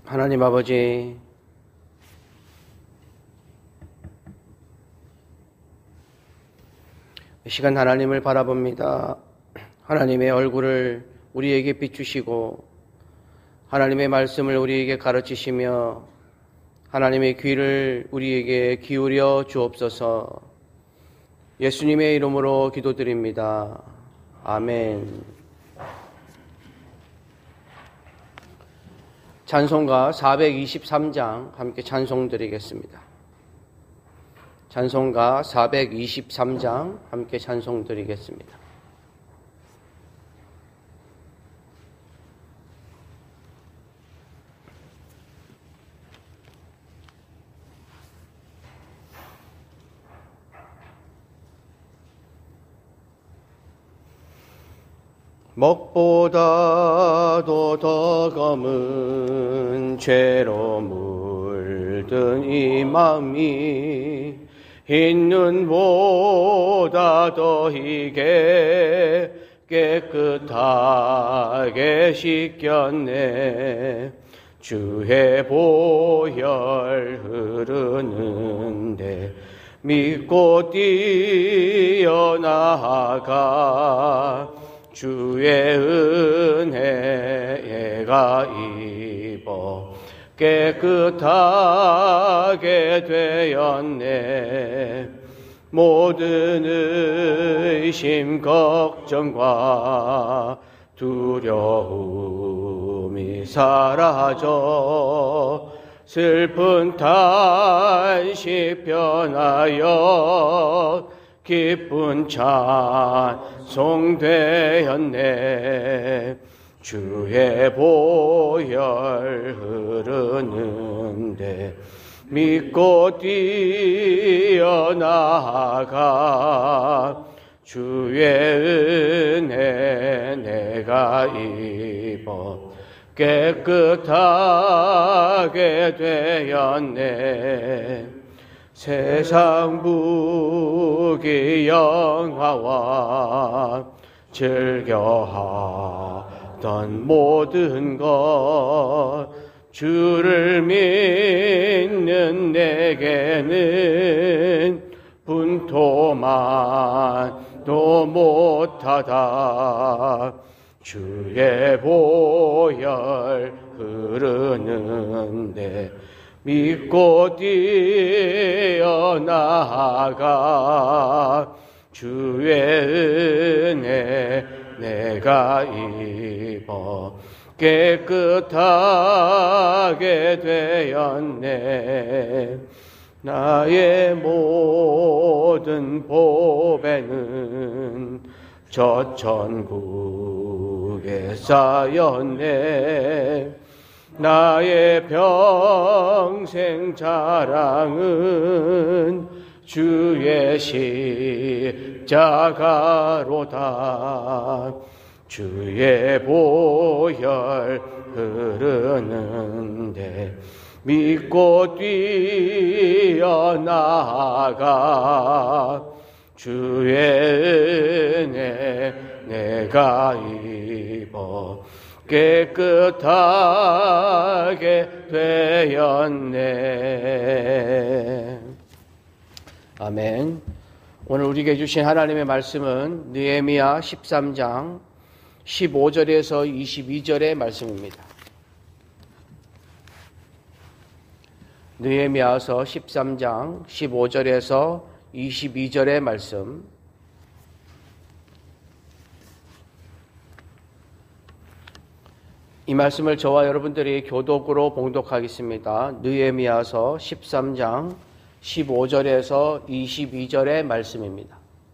하나님 아버지, 이 시간 하나님을 바라봅니다. 하나님의 얼굴을 우리에게 비추시고 하나님의 말씀을 우리에게 가르치시며 하나님의 귀를 우리에게 기울여 주옵소서. 예수님의 이름으로 기도드립니다. 아멘. 찬송가 423장 함께 찬송드리겠습니다. 찬송가 423장 함께 찬송드리겠습니다. 먹보다도 더 검은 죄로 물든 이 마음이 흰 눈보다 더 희게 깨끗하게 씻겼네. 주의 보혈 흐르는데 믿고 뛰어나가 주의 은혜가 입어 깨끗하게 되었네. 모든 의심 걱정과 두려움이 사라져 슬픈 탄식 변하여 기쁜 찬송 되었네. 주의 보혈 흐르는데 믿고 뛰어나가 주의 은혜 내가 입어 깨끗하게 되었네. 세상 부귀 영화와 즐겨하던 모든 것 주를 믿는 내게는 분토만도 못하다. 주의 보혈 흐르는데 믿고 뛰어나가 주의 은혜 내가 입어 깨끗하게 되었네. 나의 모든 보배는 저 천국에 쌓였네. 나의 평생 자랑은 주의 십자가로다. 주의 보혈 흐르는데 믿고 뛰어나가 주의 은혜 내가 입어 깨끗하게 되었네. 아멘. 오늘 우리에게 주신 하나님의 말씀은 느헤미야 13장 15절에서 22절의 말씀입니다. 느헤미야서 13장 15절에서 22절의 말씀. 이 말씀을 저와 여러분들이 교독으로 봉독하겠습니다. 느헤미야서 13장 15절에서 22절의 말씀입니다.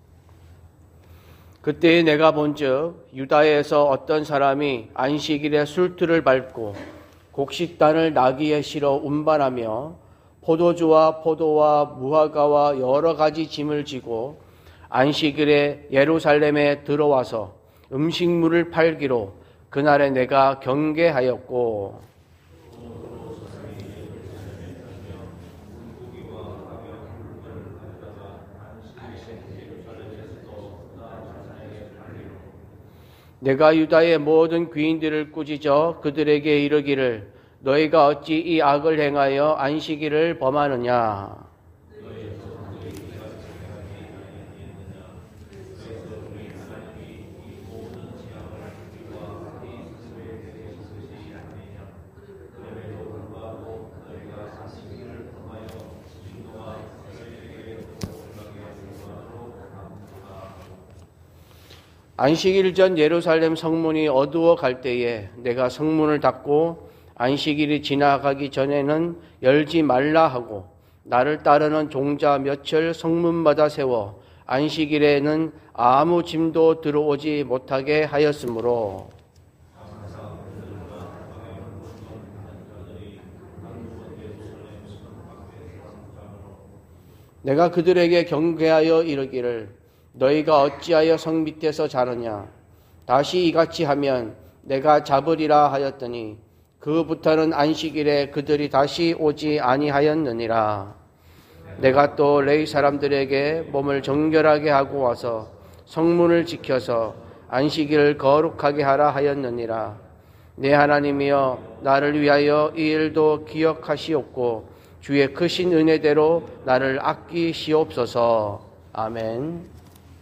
그때 내가 본즉 유다에서 어떤 사람이 안식일에 술틀을 밟고 곡식단을 나귀에 실어 운반하며 포도주와 포도와 무화과와 여러 가지 짐을 지고 안식일에 예루살렘에 들어와서 음식물을 팔기로 그날에 내가 경계하였고 내가 유다의 모든 귀인들을 꾸짖어 그들에게 이르기를 너희가 어찌 이 악을 행하여 안식일을 범하느냐. 안식일 전 예루살렘 성문이 어두워 갈 때에 내가 성문을 닫고 안식일이 지나가기 전에는 열지 말라 하고 나를 따르는 종자 몇을 성문마다 세워 안식일에는 아무 짐도 들어오지 못하게 하였으므로 내가 그들에게 경계하여 이르기를 너희가 어찌하여 성 밑에서 자느냐. 다시 이같이 하면 내가 잡으리라 하였더니 그부터는 안식일에 그들이 다시 오지 아니하였느니라. 내가 또 레위 사람들에게 몸을 정결하게 하고 와서 성문을 지켜서 안식일을 거룩하게 하라 하였느니라. 내 하나님이여 나를 위하여 이 일도 기억하시옵고 주의 크신 은혜대로 나를 아끼시옵소서. 아멘.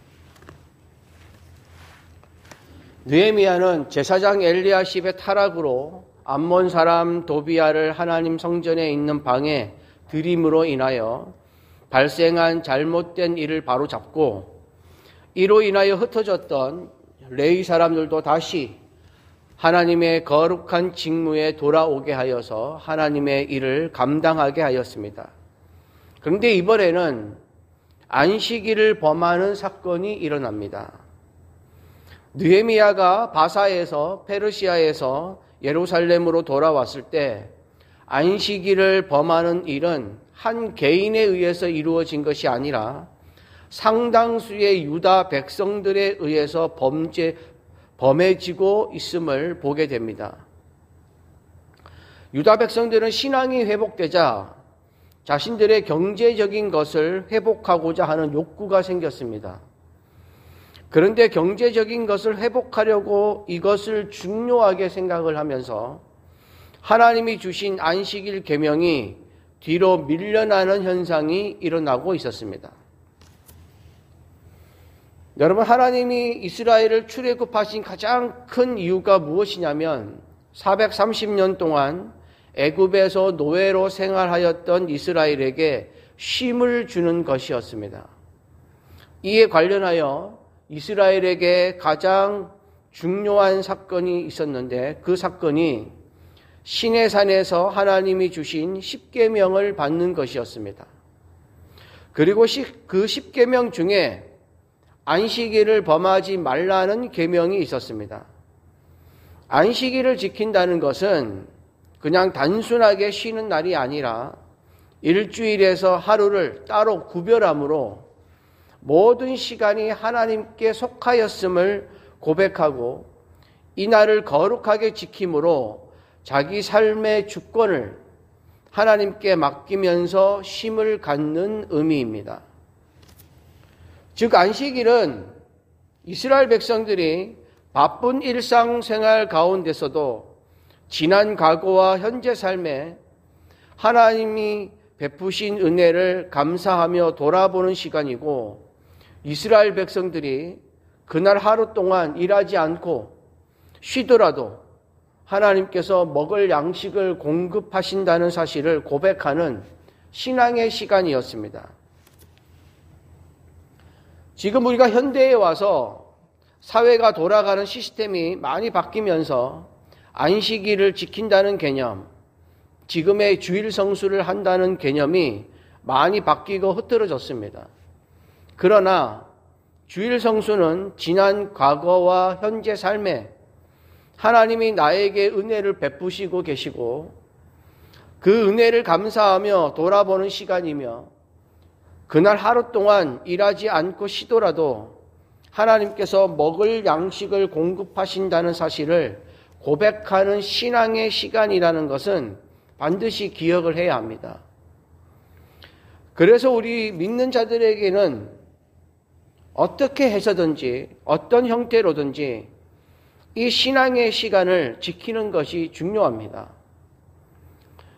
느헤미야는 제사장 엘리야십의 타락으로 암몬 사람 도비야를 하나님 성전에 있는 방에 들임으로 인하여 발생한 잘못된 일을 바로잡고 이로 인하여 흩어졌던 레위 사람들도 다시 하나님의 거룩한 직무에 돌아오게 하여서 하나님의 일을 감당하게 하였습니다. 그런데 이번에는 안식일을 범하는 사건이 일어납니다. 느헤미야가 바사에서 페르시아에서 예루살렘으로 돌아왔을 때 안식일을 범하는 일은 한 개인에 의해서 이루어진 것이 아니라 상당수의 유다 백성들에 의해서 범해지고 있음을 보게 됩니다. 유다 백성들은 신앙이 회복되자 자신들의 경제적인 것을 회복하고자 하는 욕구가 생겼습니다. 그런데 경제적인 것을 회복하려고 이것을 중요하게 생각을 하면서 하나님이 주신 안식일 계명이 뒤로 밀려나는 현상이 일어나고 있었습니다. 여러분, 하나님이 이스라엘을 출애굽하신 가장 큰 이유가 무엇이냐면 430년 동안 애굽에서 노예로 생활하였던 이스라엘에게 쉼을 주는 것이었습니다. 이에 관련하여 이스라엘에게 가장 중요한 사건이 있었는데 그 사건이 시내산에서 하나님이 주신 십계명을 받는 것이었습니다. 그리고 그 십계명 중에 안식일을 범하지 말라는 계명이 있었습니다. 안식일을 지킨다는 것은 그냥 단순하게 쉬는 날이 아니라 일주일에서 하루를 따로 구별함으로 모든 시간이 하나님께 속하였음을 고백하고 이 날을 거룩하게 지킴으로 자기 삶의 주권을 하나님께 맡기면서 쉼을 갖는 의미입니다. 즉 안식일은 이스라엘 백성들이 바쁜 일상생활 가운데서도 지난 과거와 현재 삶에 하나님이 베푸신 은혜를 감사하며 돌아보는 시간이고 이스라엘 백성들이 그날 하루 동안 일하지 않고 쉬더라도 하나님께서 먹을 양식을 공급하신다는 사실을 고백하는 신앙의 시간이었습니다. 지금 우리가 현대에 와서 사회가 돌아가는 시스템이 많이 바뀌면서 안식일을 지킨다는 개념, 지금의 주일 성수를 한다는 개념이 많이 바뀌고 흐트러졌습니다. 그러나 주일 성수는 지난 과거와 현재 삶에 하나님이 나에게 은혜를 베푸시고 계시고 그 은혜를 감사하며 돌아보는 시간이며 그날 하루 동안 일하지 않고 쉬더라도 하나님께서 먹을 양식을 공급하신다는 사실을 고백하는 신앙의 시간이라는 것은 반드시 기억을 해야 합니다. 그래서 우리 믿는 자들에게는 어떻게 해서든지 어떤 형태로든지 이 신앙의 시간을 지키는 것이 중요합니다.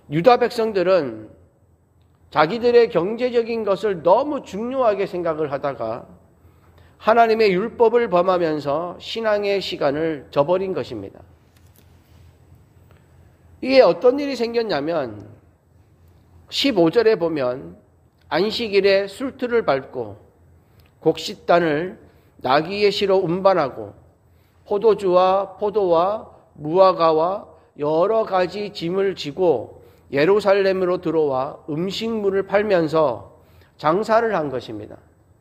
유다 백성들은 자기들의 경제적인 것을 너무 중요하게 생각을 하다가 하나님의 율법을 범하면서 신앙의 시간을 저버린 것입니다. 이게 어떤 일이 생겼냐면 15절에 보면 안식일에 술틀을 밟고 곡식단을 나귀에 실어 운반하고 포도주와 포도와 무화과와 여러 가지 짐을 지고 예루살렘으로 들어와 음식물을 팔면서 장사를 한 것입니다.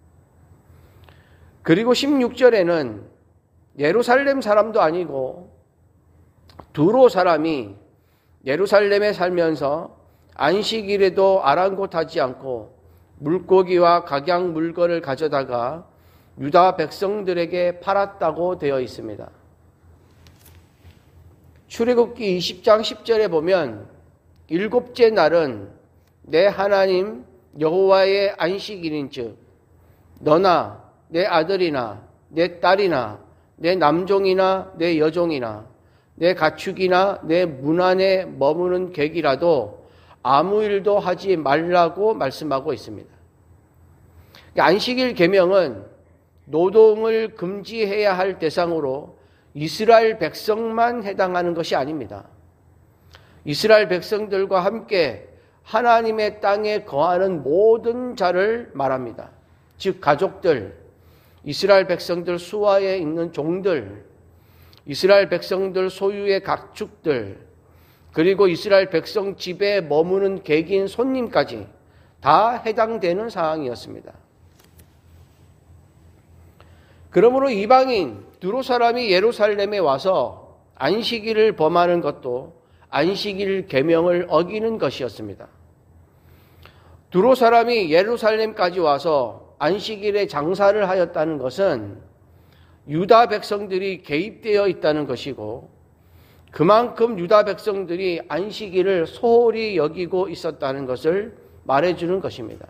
그리고 16절에는 예루살렘 사람도 아니고 두로 사람이 예루살렘에 살면서 안식일에도 아랑곳하지 않고 물고기와 각양 물건을 가져다가 유다 백성들에게 팔았다고 되어 있습니다. 출애굽기 20장 10절에 보면 일곱째 날은 내 하나님 여호와의 안식일인즉 너나 내 아들이나 내 딸이나 내 남종이나 내 여종이나 내 가축이나 내 문 안에 머무는 객이라도 아무 일도 하지 말라고 말씀하고 있습니다. 안식일 계명은 노동을 금지해야 할 대상으로 이스라엘 백성만 해당하는 것이 아닙니다. 이스라엘 백성들과 함께 하나님의 땅에 거하는 모든 자를 말합니다. 즉 가족들, 이스라엘 백성들 수하에 있는 종들, 이스라엘 백성들 소유의 가축들, 그리고 이스라엘 백성 집에 머무는 객인 손님까지 다 해당되는 사항이었습니다. 그러므로 이방인 두로 사람이 예루살렘에 와서 안식일을 범하는 것도 안식일 계명을 어기는 것이었습니다. 두로 사람이 예루살렘까지 와서 안식일에 장사를 하였다는 것은 유다 백성들이 개입되어 있다는 것이고 그만큼 유다 백성들이 안식일을 소홀히 여기고 있었다는 것을 말해주는 것입니다.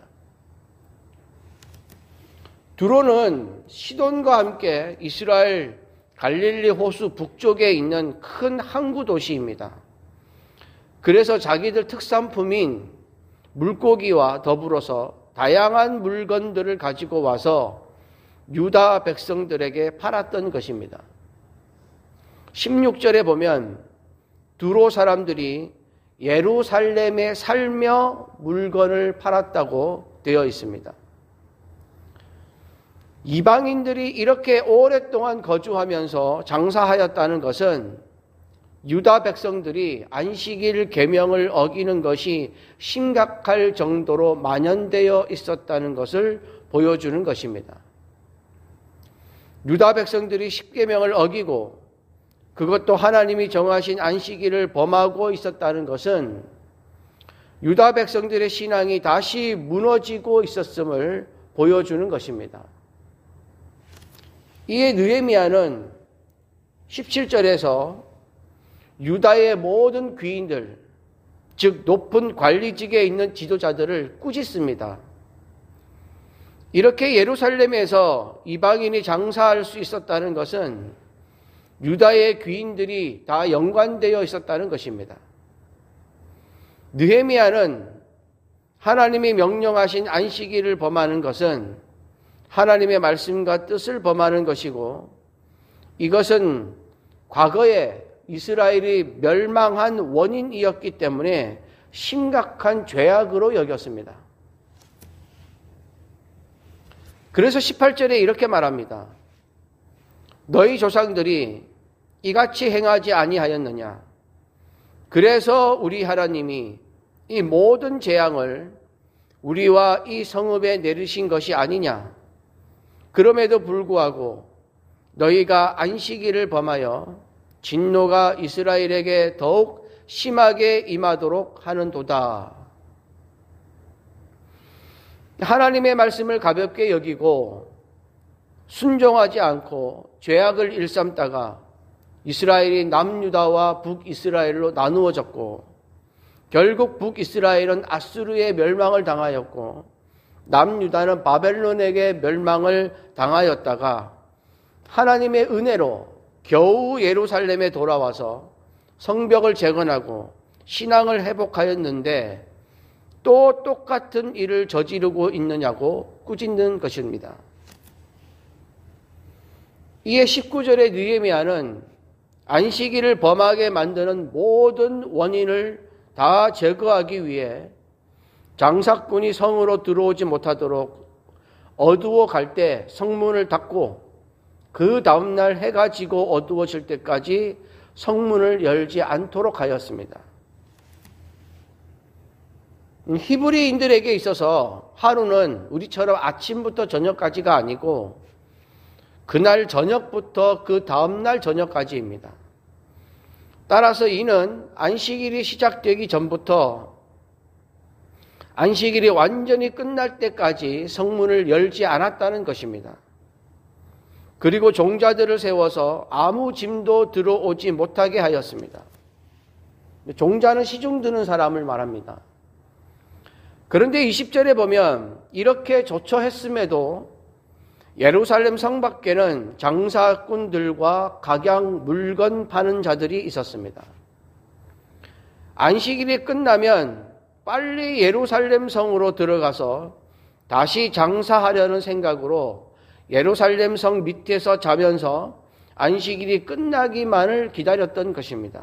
두로는 시돈과 함께 이스라엘 갈릴리 호수 북쪽에 있는 큰 항구 도시입니다. 그래서 자기들 특산품인 물고기와 더불어서 다양한 물건들을 가지고 와서 유다 백성들에게 팔았던 것입니다. 16절에 보면 두로 사람들이 예루살렘에 살며 물건을 팔았다고 되어 있습니다. 이방인들이 이렇게 오랫동안 거주하면서 장사하였다는 것은 유다 백성들이 안식일 계명을 어기는 것이 심각할 정도로 만연되어 있었다는 것을 보여주는 것입니다. 유다 백성들이 십계명을 어기고 그것도 하나님이 정하신 안식일을 범하고 있었다는 것은 유다 백성들의 신앙이 다시 무너지고 있었음을 보여주는 것입니다. 이에 느헤미야는 17절에서 유다의 모든 귀인들, 즉 높은 관리직에 있는 지도자들을 꾸짖습니다. 이렇게 예루살렘에서 이방인이 장사할 수 있었다는 것은 유다의 귀인들이 다 연관되어 있었다는 것입니다. 느헤미야는 하나님이 명령하신 안식일을 범하는 것은 하나님의 말씀과 뜻을 범하는 것이고 이것은 과거에 이스라엘이 멸망한 원인이었기 때문에 심각한 죄악으로 여겼습니다. 그래서 18절에 이렇게 말합니다. 너희 조상들이 이같이 행하지 아니하였느냐? 그래서 우리 하나님이 이 모든 재앙을 우리와 이 성읍에 내리신 것이 아니냐? 그럼에도 불구하고 너희가 안식일을 범하여 진노가 이스라엘에게 더욱 심하게 임하도록 하는도다. 하나님의 말씀을 가볍게 여기고 순종하지 않고 죄악을 일삼다가 이스라엘이 남유다와 북이스라엘로 나누어졌고 결국 북이스라엘은 아수르의 멸망을 당하였고 남유다는 바벨론에게 멸망을 당하였다가 하나님의 은혜로 겨우 예루살렘에 돌아와서 성벽을 재건하고 신앙을 회복하였는데 또 똑같은 일을 저지르고 있느냐고 꾸짖는 것입니다. 이에 19절의 느헤미야는 안식일을 범하게 만드는 모든 원인을 다 제거하기 위해 장사꾼이 성으로 들어오지 못하도록 어두워 갈 때 성문을 닫고 그 다음날 해가 지고 어두워질 때까지 성문을 열지 않도록 하였습니다. 히브리인들에게 있어서 하루는 우리처럼 아침부터 저녁까지가 아니고 그날 저녁부터 그 다음날 저녁까지입니다. 따라서 이는 안식일이 시작되기 전부터 안식일이 완전히 끝날 때까지 성문을 열지 않았다는 것입니다. 그리고 종자들을 세워서 아무 짐도 들어오지 못하게 하였습니다. 종자는 시중 드는 사람을 말합니다. 그런데 20절에 보면 이렇게 조처했음에도 예루살렘 성 밖에는 장사꾼들과 각양 물건 파는 자들이 있었습니다. 안식일이 끝나면 빨리 예루살렘 성으로 들어가서 다시 장사하려는 생각으로 예루살렘 성 밑에서 자면서 안식일이 끝나기만을 기다렸던 것입니다.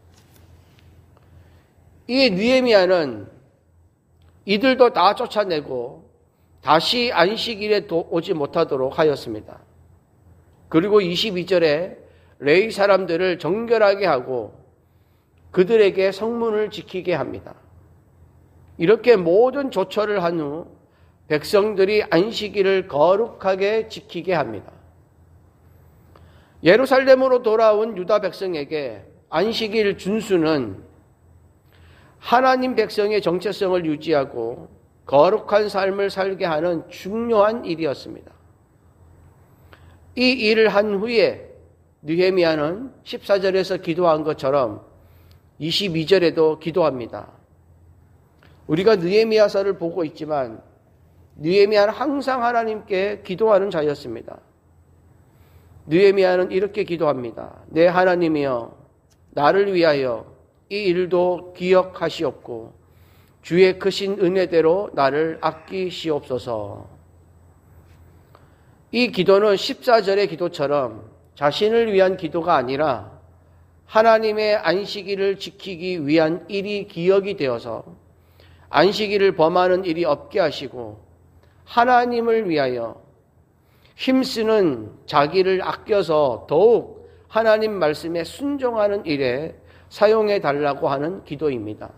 이 느헤미야는 이들도 다 쫓아내고 다시 안식일에 오지 못하도록 하였습니다. 그리고 22절에 레위 사람들을 정결하게 하고 그들에게 성문을 지키게 합니다. 이렇게 모든 조처를 한 후 백성들이 안식일을 거룩하게 지키게 합니다. 예루살렘으로 돌아온 유다 백성에게 안식일 준수는 하나님 백성의 정체성을 유지하고 거룩한 삶을 살게 하는 중요한 일이었습니다. 이 일을 한 후에 느헤미야는 14절에서 기도한 것처럼 22절에도 기도합니다. 우리가 느헤미야서를 보고 있지만 느헤미야는 항상 하나님께 기도하는 자였습니다. 느헤미야는 이렇게 기도합니다. 내 하나님이여 나를 위하여 이 일도 기억하시옵고 주의 크신 은혜대로 나를 아끼시옵소서. 이 기도는 14절의 기도처럼 자신을 위한 기도가 아니라 하나님의 안식일을 지키기 위한 일이 기억이 되어서 안식일을 범하는 일이 없게 하시고 하나님을 위하여 힘쓰는 자기를 아껴서 더욱 하나님 말씀에 순종하는 일에 사용해 달라고 하는 기도입니다.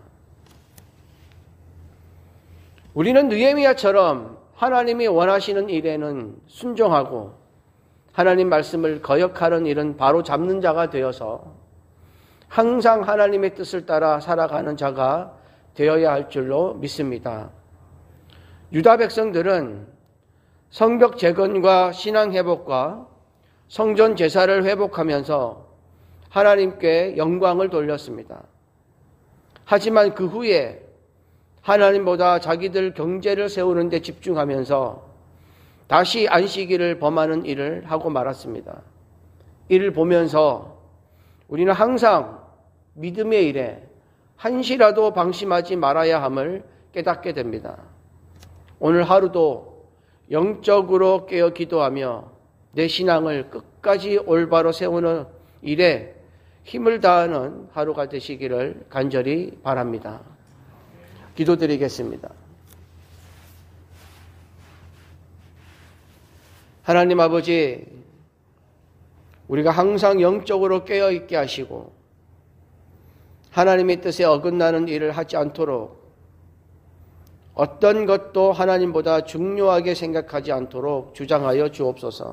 우리는 느헤미야처럼 하나님이 원하시는 일에는 순종하고 하나님 말씀을 거역하는 일은 바로 잡는 자가 되어서 항상 하나님의 뜻을 따라 살아가는 자가 되어야 할 줄로 믿습니다. 유다 백성들은 성벽 재건과 신앙 회복과 성전 제사를 회복하면서 하나님께 영광을 돌렸습니다. 하지만 그 후에 하나님보다 자기들 경제를 세우는 데 집중하면서 다시 안식일을 범하는 일을 하고 말았습니다. 이를 보면서 우리는 항상 믿음의 일에 한시라도 방심하지 말아야 함을 깨닫게 됩니다. 오늘 하루도 영적으로 깨어 기도하며 내 신앙을 끝까지 올바로 세우는 일에 힘을 다하는 하루가 되시기를 간절히 바랍니다. 기도드리겠습니다. 하나님 아버지, 우리가 항상 영적으로 깨어있게 하시고 하나님의 뜻에 어긋나는 일을 하지 않도록 어떤 것도 하나님보다 중요하게 생각하지 않도록 주장하여 주옵소서.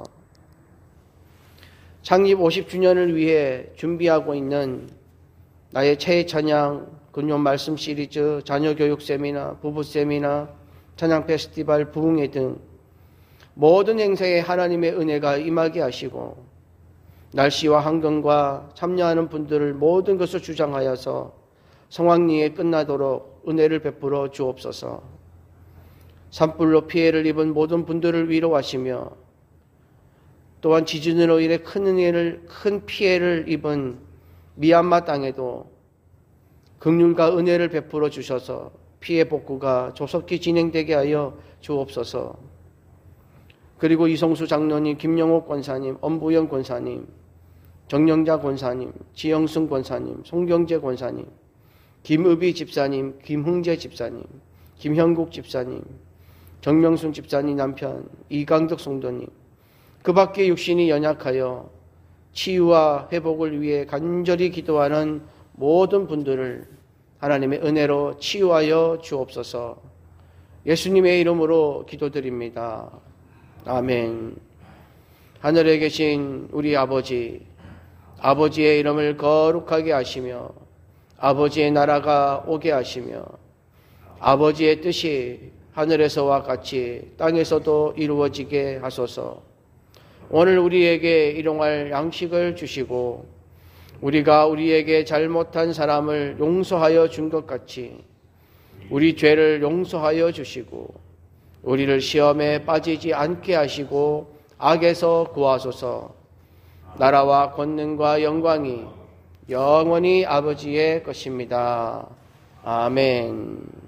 창립 50주년을 위해 준비하고 있는 나의 최애 찬양, 금요 말씀 시리즈, 자녀교육 세미나, 부부 세미나, 찬양 페스티벌, 부흥회 등 모든 행사에 하나님의 은혜가 임하게 하시고 날씨와 환경과 참여하는 분들을 모든 것을 주장하여서 성황리에 끝나도록 은혜를 베풀어 주옵소서. 산불로 피해를 입은 모든 분들을 위로하시며 또한 지진으로 인해 큰 피해를 입은 미얀마 땅에도 긍휼과 은혜를 베풀어 주셔서 피해 복구가 조속히 진행되게 하여 주옵소서. 그리고 이성수 장로님, 김영옥 권사님, 엄부영 권사님, 정영자 권사님, 지영승 권사님, 송경재 권사님, 김의비 집사님, 김흥재 집사님, 김형국 집사님, 정명순 집사님 남편, 이강덕 성도님, 그 밖에 육신이 연약하여 치유와 회복을 위해 간절히 기도하는 모든 분들을 하나님의 은혜로 치유하여 주옵소서. 예수님의 이름으로 기도드립니다. 아멘. 하늘에 계신 우리 아버지, 아버지의 이름을 거룩하게 하시며 아버지의 나라가 오게 하시며 아버지의 뜻이 하늘에서와 같이 땅에서도 이루어지게 하소서. 오늘 우리에게 일용할 양식을 주시고 우리가 우리에게 잘못한 사람을 용서하여 준 것 같이 우리 죄를 용서하여 주시고 우리를 시험에 빠지지 않게 하시고 악에서 구하소서. 나라와 권능과 영광이 영원히 아버지의 것입니다. 아멘.